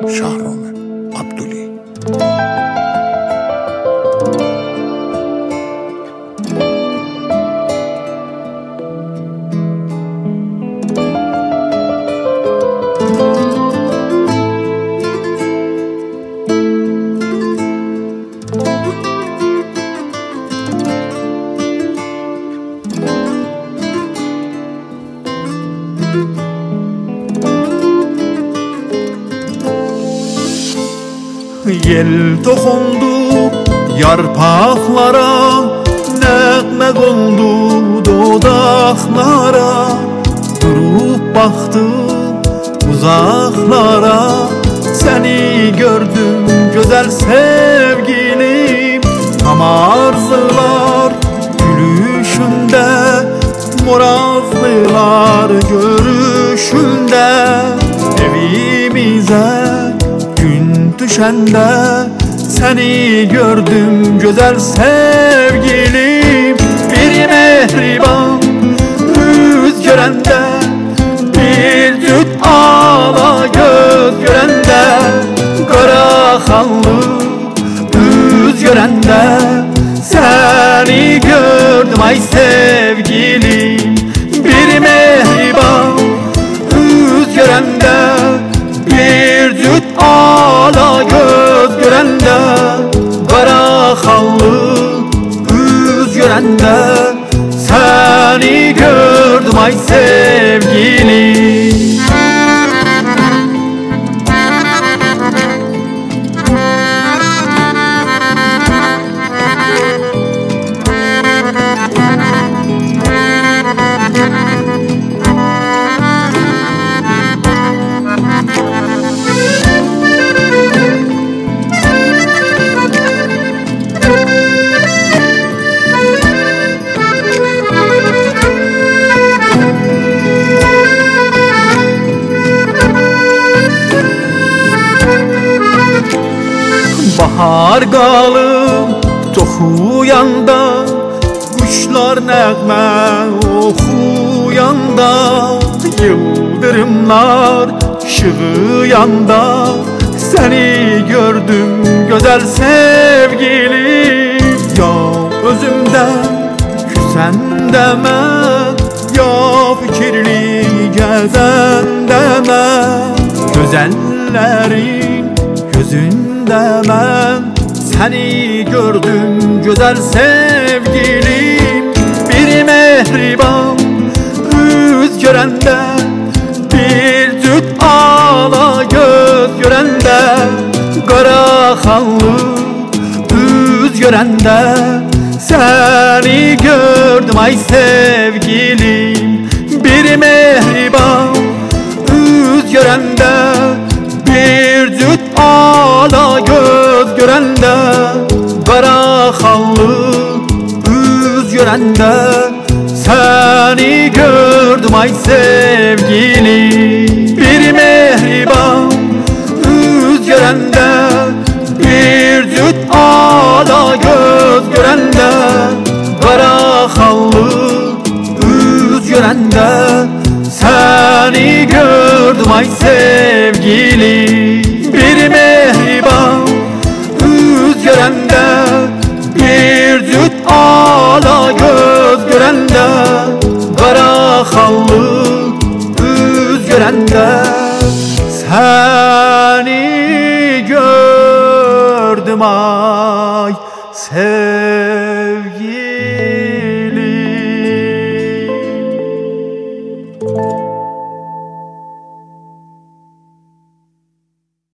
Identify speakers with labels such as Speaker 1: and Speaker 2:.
Speaker 1: Şahrome Abduli.
Speaker 2: Yel toxundu yarpaqlara, nəğmə qondu dodaqlara. Durub baxdım uzaqlara, səni gördüm gözəl sevgilim. Tam arzular gülüşündə, morazlılar görüşündə. Evimizə düşəndə səni gördüm gözəl sevgilim. Bir mehriban yüz görəndə, bir cüt ala göz görəndə, qara xallı üz görəndə səni gördüm ay sevgilim. Bir mehriban yüz görəndə, bir cüt ala göz görəndə, qara xallı üz görəndə səni gördüm ay sevgilim. Bahar qalıb toxuyanda, quşlar nəğmə oxuyanda, yıldırımlar işığıyanda səni gördüm gözəl sevgilim. Ya özümdən küsəndə mən, ya fikirli gəzəndə mən, gözəllərin gözündə mən səni gördüm gözəl sevgilim. Bir mehriban yüz görəndə, bir cüt ala göz görəndə, qara xallı üz görəndə səni gördüm ay sevgilim. Bir mehriban yüz görəndə, bir cüt ala göz görəndə, qara xallı üz görəndə səni gördüm ay sevgilim. Bir mehriban yüz görəndə, bir cüt ala göz görəndə, qara xallı üz görəndə səni gördüm ay sevgilim. Bir mehriban yüz görəndə, bir cüt ala göz görəndə, qara xallı üz görəndə səni gördüm ay sevgilim.